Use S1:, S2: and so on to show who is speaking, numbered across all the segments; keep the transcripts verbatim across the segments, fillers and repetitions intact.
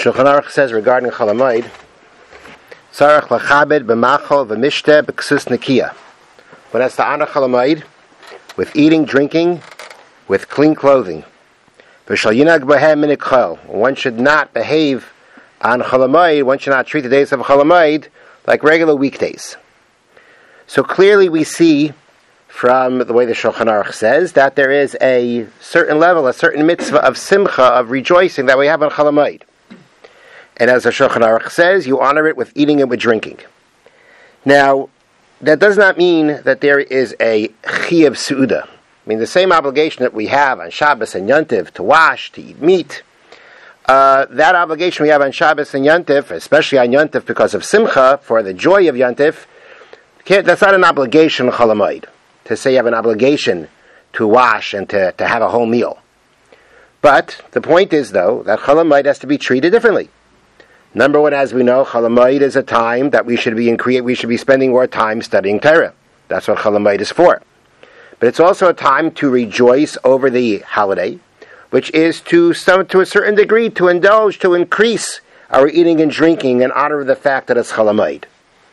S1: Shulchan Aruch says regarding Chol Hamoed, Tzarech lachabed b'machol v'mishteh b'ksus nekiya. One has to honor Chol Hamoed with eating, drinking, with clean clothing. V'shal yinag b'hem minik chol. One should not behave on Chol Hamoed, one should not treat the days of Chol Hamoed like regular weekdays. So clearly we see from the way the Shulchan Aruch says that there is a certain level, a certain mitzvah of simcha, of rejoicing that we have on Chol Hamoed. And as the Shulchan Aruch says, you honor it with eating and with drinking. Now, that does not mean that there is a chiyuv su'uda. I mean, the same obligation that we have on Shabbos and Yontif to wash, to eat meat, uh, that obligation we have on Shabbos and Yontif, especially on Yontif because of simcha, for the joy of Yontif, can't, that's not an obligation on Chol Hamoed, to say you have an obligation to wash and to, to have a whole meal. But the point is, though, that Chol Hamoed has to be treated differently. Number one, as we know, Chol Hamoed is a time that we should be in create. We should be spending more time studying Torah. That's what Chol Hamoed is for. But it's also a time to rejoice over the holiday, which is to some to a certain degree to indulge, to increase our eating and drinking in honor of the fact that it's Chol Hamoed.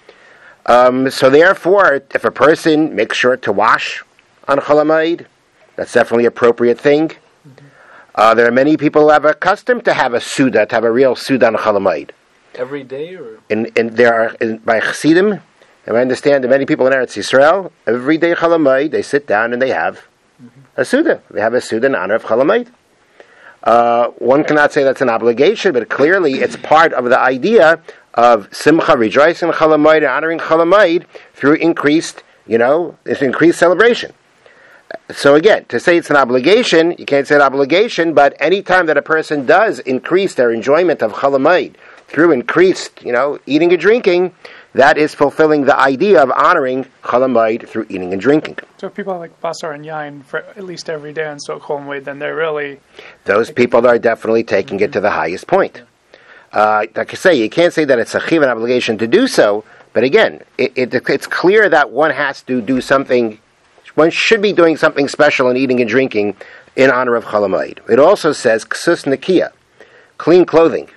S1: Um, so therefore, if a person makes sure to wash on Chol Hamoed, that's definitely an appropriate thing. Uh, there are many people who have a custom to have a Suda, to have a real Suda on Chol Hamoed.
S2: Every day? Or?
S1: In, in, there are, in, by Chassidim, and I understand that many people in Eretz Yisrael, every day Chol Hamoed, they sit down and they have mm-hmm. a Suda. They have a Suda in honor of Chol Hamoed. Uh, one cannot say that's an obligation, but clearly it's part of the idea of Simcha, rejoicing in Chol Hamoed, and honoring Chol Hamoed through increased, you know, it's increased celebration. So again, to say it's an obligation, you can't say an obligation, but any time that a person does increase their enjoyment of Chol Hamoed through increased, you know, eating and drinking, that is fulfilling the idea of honoring Chol Hamoed through eating and drinking.
S3: So if people like basar and yain for at least every day on so Chol Hamoed, then they're really...
S1: Those people are definitely taking mm-hmm. it to the highest point. Uh, like I say, you can't say that it's a chiv, an obligation to do so, but again, it, it, it's clear that one has to do something. One should be doing something special in eating and drinking in honor of Chol Hamoed. It also says ksus nekiya, clean clothing.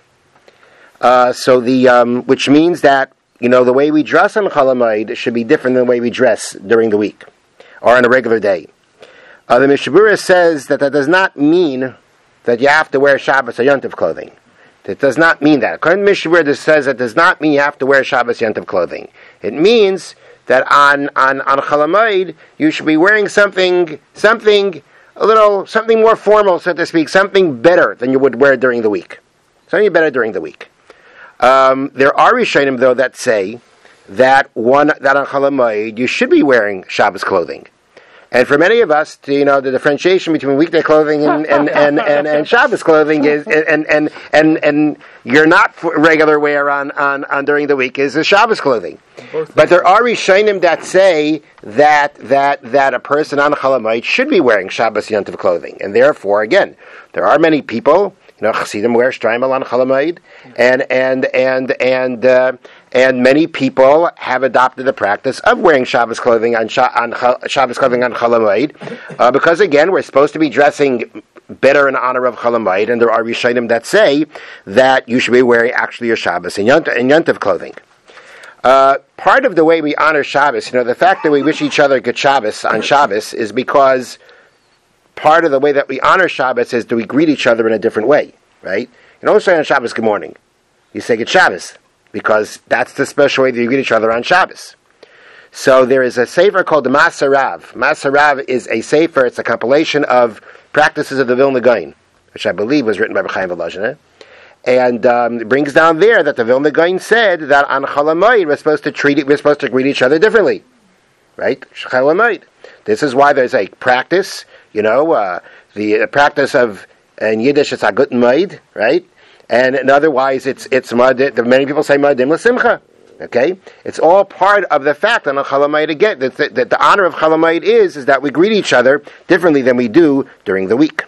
S1: Uh, so the um, which means that you know the way we dress on Chol Hamoed should be different than the way we dress during the week or on a regular day. Uh, the Mishnah Berurah says that that does not mean that you have to wear Shabbos or Yontif clothing. It does not mean that. According to Mishnah Berurah, this says it does not mean you have to wear Shabbos Yontif clothing. It means that on on on Chol Hamoed you should be wearing something something a little something more formal, so to speak, something better than you would wear during the week. Something better during the week. Um, there are Rishonim though that say that one that on Chol Hamoed you should be wearing Shabbos clothing. And for many of us, you know, the differentiation between weekday clothing and, and, and, and, and Shabbos clothing is, and, and, and, and you're not regular wear on, on, on during the week is the Shabbos clothing. But there are Rishonim that say that, that, that a person on Chol Hamoed should be wearing Shabbos Yontif clothing. And therefore, again, there are many people, you know, Chassidim wear Shtreimel on Chol Hamoed, and, and, and, and, uh, And many people have adopted the practice of wearing Shabbos clothing on, Sha- on Ch- Shabbos clothing on Chol Hamoed, uh, because again, we're supposed to be dressing better in honor of Chol Hamoed, and there are Rishonim that say that you should be wearing actually your Shabbos and Yont- and Yontif clothing. Uh, part of the way we honor Shabbos, you know, the fact that we wish each other good Shabbos on Shabbos is because part of the way that we honor Shabbos is that we greet each other in a different way, right? You don't say on Shabbos, good morning. You say good Shabbos, because that's the special way that you greet each other on Shabbos. So there is a sefer called the Masarav. Masarav is a sefer, it's a compilation of practices of the Vilna Gaon, which I believe was written by Chaim Volozhin. And um, it brings down there that the Vilna Gaon said that on Chol Hamoed we're supposed to treat it, we're supposed to greet each other differently. Right? Chol Hamoed. This is why there's a practice, you know, uh, the, the practice of, in Yiddish it's a Guten Moed, right? And, and otherwise, it's it's mad. Many people say madim l'simcha. Okay, it's all part of the fact that on Chol Hamoed again that, that, that the honor of Chol Hamoed is is that we greet each other differently than we do during the week.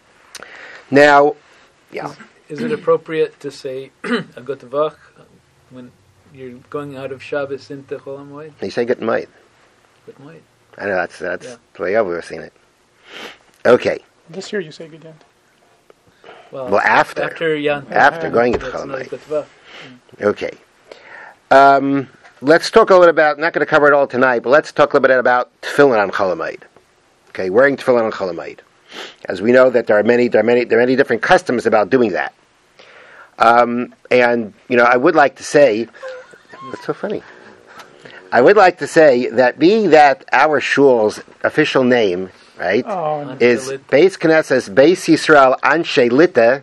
S1: Now, yeah,
S2: is, is it appropriate to say a gut vach when you're going out of Shabbos into Chol Hamoed?
S1: You say gut moed.
S2: Gut moed.
S1: I know that's that's
S2: yeah.
S1: the way I've ever seen it. Okay.
S3: This year you say good end.
S2: Well,
S1: Well, after.
S2: After Yan.
S1: After going into
S2: That's
S1: Chol
S2: not a
S1: Hamoed.
S2: good tvach.
S1: Okay. Um, let's talk a little about, not going to cover it all tonight, but let's talk a little bit about tefillin on Chol Hamoed. Okay, wearing tefillin on Chol Hamoed. As we know that there are many, there are many, there are many different customs about doing that. Um, and, you know, I would like to say, what's so funny? I would like to say that being that our shul's official name, right,
S3: Oh,
S1: is Beis Knesses Beis Yisrael Anshe Lita.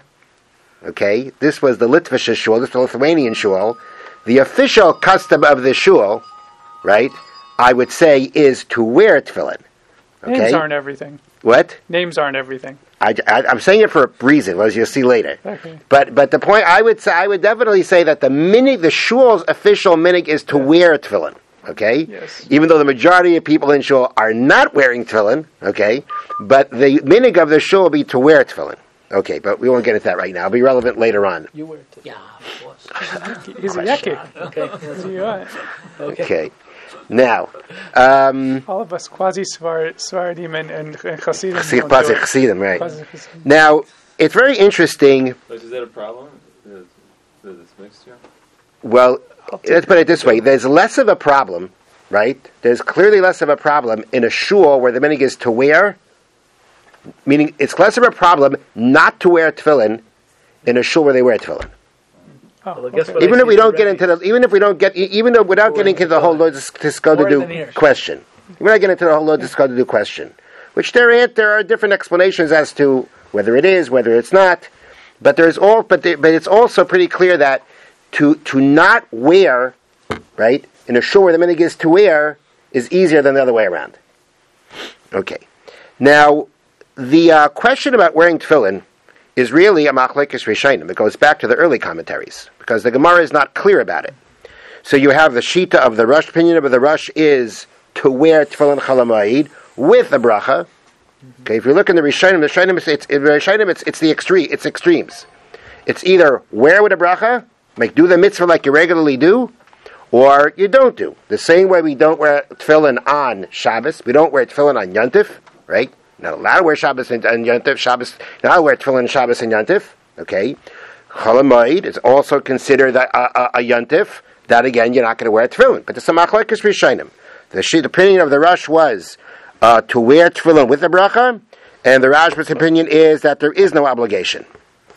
S1: Okay, this was the Litvish shul, this was the Lithuanian shul. The official custom of the shul, right, I would say, is to wear tefillin. Okay,
S3: names aren't everything.
S1: what?
S3: Names aren't everything.
S1: I, I, I'm saying it for a reason, as you'll see later.
S3: Okay.
S1: But but the point I would say, I would definitely say that the minig, the shul's official minig is to wear tefillin. Okay?
S3: Yes.
S1: Even though the majority of people in shul are not wearing tefillin, okay? But the minig of the shul will be to wear tefillin. Okay, but we won't get into that right now. It'll be relevant later on.
S2: You were too.
S4: Yeah, of course.
S3: He's a yeki.
S2: Okay.
S3: What do you want?
S2: Okay.
S1: Okay. Now, um,
S3: All of us quasi Svardim and, and, and Hasidim.
S1: see-
S3: don't do it.
S1: Chassidim, right.
S3: Quasi Hasidim.
S1: Now, it's very interesting.
S5: But is that a problem? Is is this mixture?
S1: Well, let's put it this way. There's less of a problem, right? There's clearly less of a problem in a shul where the minig is to wear, meaning it's less of a problem not to wear tefillin in a shul where they wear tefillin.
S3: Oh,
S2: Well, guess
S3: okay.
S2: what?
S1: Even
S2: I
S1: if we
S2: see
S1: don't
S2: the
S1: get into the, even if we don't get, even though without
S2: Or
S1: getting
S2: in
S1: into the whole
S2: tefillin.
S1: Lodis
S2: Or in the
S1: do
S2: Nirsh.
S1: question, we're not getting into the whole Lodis do question, which there are, there are different explanations as to whether it is, whether it's not, but there's all, but the, but it's also pretty clear that to to not wear, right, in a shul where the minig is to wear is easier than the other way around. Okay, now the uh, question about wearing tefillin is really a machlekes rishonim. It goes back to the early commentaries because the Gemara is not clear about it. So you have the shita of the Rush. Opinion of the Rush is to wear tefillin Chol Hamoed with a bracha. Okay, if you look in the rishonim, the rishonim, it's, it's, in the rishonim, it's, it's the extreme. It's extremes. It's either wear with a bracha, make do the mitzvah like you regularly do, or you don't do. The same way we don't wear tefillin on Shabbos, we don't wear tefillin on Yontif, right? Not allowed to wear Shabbos and, and Yontif. Shabbos, not allowed to wear tefillin on Shabbos and Yontif. Okay, Chol Hamoed is also considered a, a, a Yontif. That again, you're not going to wear tefillin. But the Samachlekes Rishonim, the, the opinion of the Rush was uh, to wear tefillin with the bracha, and the Rashba's opinion is that there is no obligation.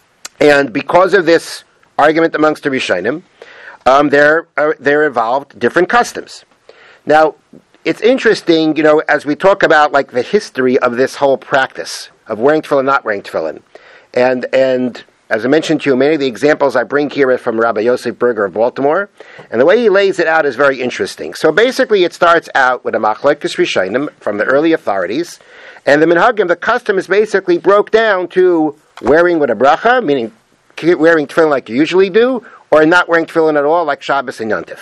S1: And because of this argument amongst the Rishonim, um, there uh, there involved different customs. Now, it's interesting, you know, as we talk about like the history of this whole practice of wearing tefillin, not wearing tefillin, and and as I mentioned to you, many of the examples I bring here are from Rabbi Yosef Berger of Baltimore, and the way he lays it out is very interesting. So basically, it starts out with a machlekes rishonim from the early authorities, and the minhagim, the custom is basically broke down to wearing with a bracha, meaning wearing tefillin like you usually do, or not wearing tefillin at all, like Shabbos and Yontif.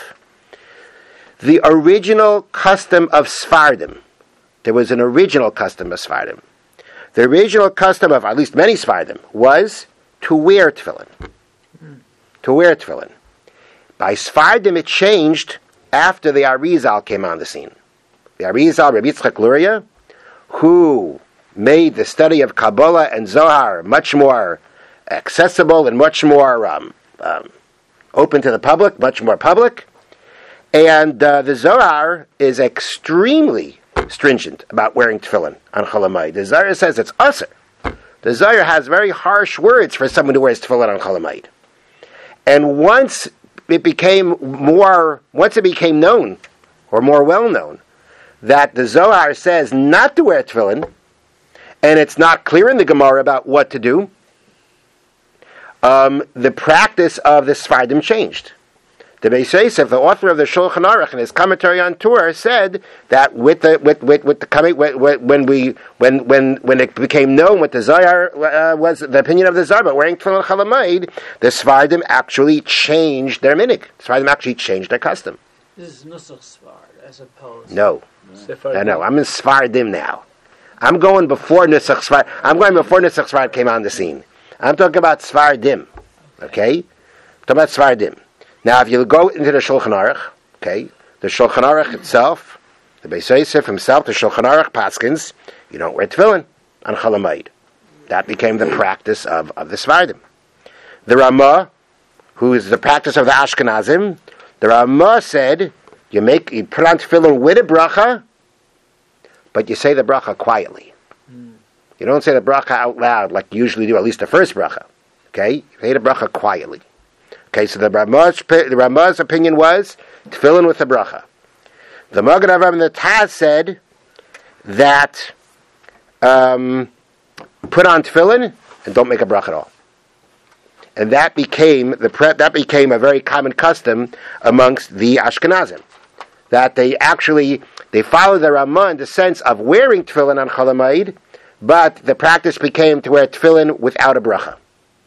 S1: The original custom of Sfardim, there was an original custom of Sfardim. The original custom of at least many Sfardim was to wear tefillin. Mm. To wear tefillin. By Sfardim, it changed after the Arizal came on the scene. The Arizal, Rabbi Yitzchak Luria, who made the study of Kabbalah and Zohar much more accessible and much more um, um, open to the public, much more public. And uh, the Zohar is extremely stringent about wearing tefillin on Chol Hamoed. The Zohar says it's usher. The Zohar has very harsh words for someone who wears tefillin on Chol Hamoed. And once it became more, once it became known, or more well known, that the Zohar says not to wear tefillin, and it's not clear in the Gemara about what to do, um, the practice of the Sfardim changed. The Beis Yosef, the author of the Shulchan Aruch, in his commentary on Torah, said that with the with with, with the coming when, when we when when when it became known what the Zohar uh, was, the opinion of the Zohar about wearing tefillin Chol Hamoed, the Sfardim actually changed their minig. The Sfardim actually changed their custom.
S4: This is Nusach Sfard as opposed.
S1: No,
S2: Sephardim.
S1: I know. I'm in Sfardim now. I'm going before Nusach Sfard. I'm going before Nusach Sfard came on the scene. I'm talking about Sfardim. Okay, I'm talking about Sfardim. Now, if you go into the Shulchan Aruch, okay, the Shulchan Aruch itself, the Beis Yosef himself, the Shulchan Aruch paskins, you don't wear tefillin on Chol Hamoed. That became the practice of, of the Sephardim. The Ramah, who is the practice of the Ashkenazim, the Ramah said, you make you put on tefillin with a bracha, but you say the bracha quietly. Mm. You don't say the bracha out loud like you usually do, at least the first bracha. Okay? You say the bracha quietly. Okay, so the Ramah's, the Ramah's opinion was tefillin with the bracha. The Magen Avraham and the Taz said that um, put on tefillin and don't make a bracha at all. And that became the pre- that became a very common custom amongst the Ashkenazim. That they actually they followed the Ramah in the sense of wearing tefillin on Chol Hamoed, but the practice became to wear tefillin without a bracha.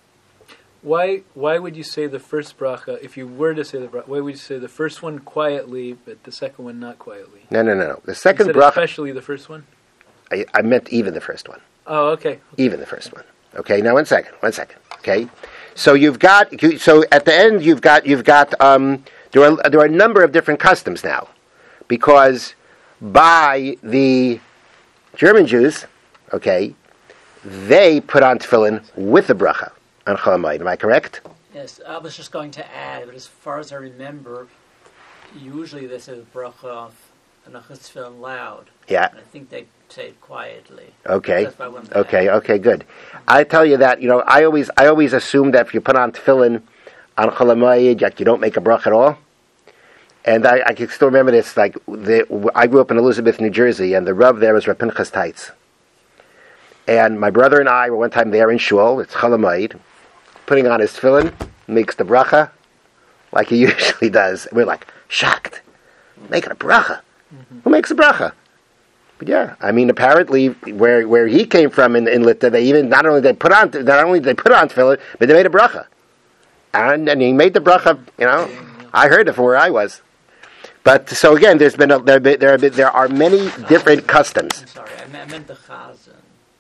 S2: Why why would you say the first bracha, if you were to say the bracha, why would you say the first one quietly, but the second one not quietly?
S1: No, no, no, no. The second
S2: you said
S1: bracha...
S2: especially the first one?
S1: I, I meant even the first one.
S2: Oh, okay. okay.
S1: Even the first one. Okay, now one second, one second. Okay? So you've got... So at the end, you've got... You've got um, there, are, there are a number of different customs now. Because by the German Jews, okay, they put on tefillin with the bracha on Chol Hamoed. Am I correct?
S4: Yes, I was just going to add, but as far as I remember, usually they say the bracha of Anachas Tefillin loud.
S1: Yeah.
S4: And I think they say it quietly.
S1: Okay.
S4: That's why I wanted to
S1: Okay.
S4: add.
S1: Okay. Good. I tell you that, you know, I always, I always assume that if you put on tefillin on Chol Hamoed, like you don't make a bracha at all. And I, I can still remember this. Like the, I grew up in Elizabeth, New Jersey, and the Rav there was Rav Pinchas Teitz. And my brother and I were one time there in shul. It's Chol Hamoed, putting on his tefillin, makes the bracha like he usually does. And we're like shocked, making a bracha. Mm-hmm. Who makes a bracha? But yeah, I mean, apparently, where where he came from in, in Lita, they even not only they put on not only they put on tefillin, but they made a bracha, and and he made the bracha. You know, I heard it from where I was. But so again, there's been a, there there there, there are many different customs.
S4: I'm sorry, I meant, I meant the Chazan.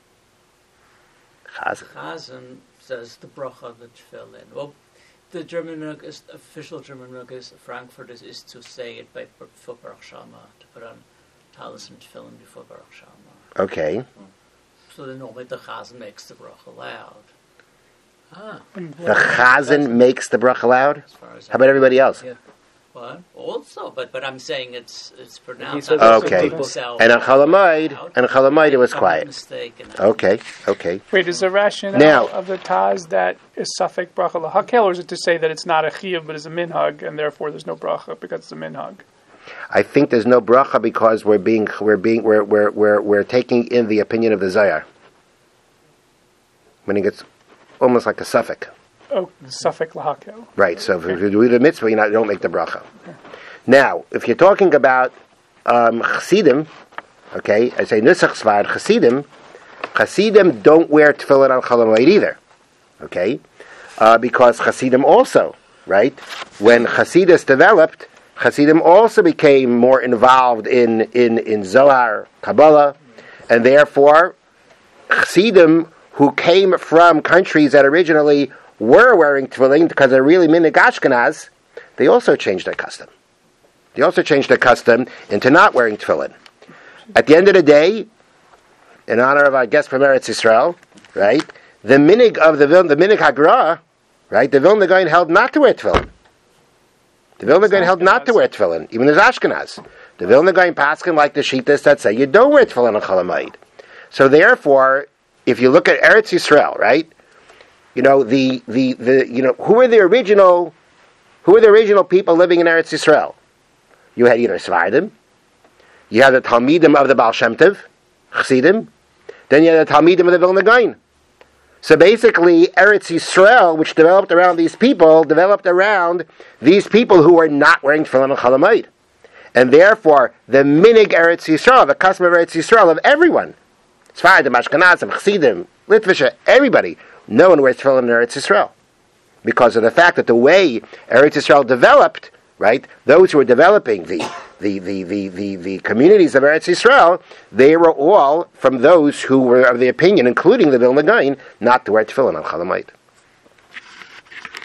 S1: Chazan.
S4: Chazan says the bracha of the tefillin. Well, the German minhag is official German minhag is Frankfurt is, is to say it by before Baruch Shama, to put on talis and tefillin before Baruch Shama.
S1: Okay.
S4: So then normally the Chazan makes the bracha loud.
S2: Ah.
S1: The Chazan makes the bracha loud.
S4: As far as
S1: How about everybody else?
S2: Yeah.
S4: What? Also, but but I'm saying it's it's pronounced.
S2: says
S4: on
S1: Okay.
S4: himself
S1: And on Chol Hamoed, and on Chol Hamoed it was
S4: Common
S1: quiet.
S4: mistake and-
S1: Okay. Okay.
S3: Wait, is the rationale
S1: Now-
S3: of the Taz that is suffix bracha lahakel, or is it to say that it's not a chiyuv but is a minhag, and therefore there's no bracha because it's a minhag?
S1: I think there's no bracha because we're being we're being we're we're we're, we're taking in the opinion of the Zayar. Meaning it's almost like a suffix.
S3: Oh, suffix lahakel.
S1: Right, so if you do the mitzvah, you not- you don't make the bracha. Now, if you're talking about um, Chassidim, okay, I say Nusach Svar, Chassidim, Chassidim don't wear tefillin on Chol Hamoed either, okay, uh, because Chassidim also, right, when Chassidus developed, Chassidim also became more involved in, in, in Zohar, Kabbalah, and therefore Chassidim who came from countries that originally were wearing tefillin because they're really minhag Ashkenaz, they also changed their custom. They also changed their custom into not wearing tefillin. At the end of the day, in honor of our guest from Eretz Yisrael, right, the minhag of the Vil- the minhag Hagra, right, the Vilna Gaon held not to wear tefillin. The Vilna Gaon held not to wear tefillin, even as Ashkenaz. The Vilna Gaon paskin like the Shitas that say you don't wear tefillin on Chol Hamoed. So therefore, if you look at Eretz Yisrael, right, you know the, the, the you know who were the original who were the original people living in Eretz Yisrael? You had either Sephardim, you had the Talmidim of the Baal Shem Tov, Chassidim, then you had the Talmidim of the Vilna Gaon. So basically, Eretz Yisrael, which developed around these people, developed around these people who were not wearing tefillin on Chol Hamoed. And therefore, the minhag Eretz Yisrael, the custom of Eretz Yisrael of everyone, Sephardim, Ashkenazim, Chassidim, Litvisha, everybody, no one wears tefillin in Eretz Yisrael. Because of the fact that the way Eretz Yisrael developed, right, those who were developing the the, the, the, the, the communities of Eretz Yisrael, they were all from those who were of the opinion, including the Vilna Gaon, not to wear tefillin on Chol Hamoed.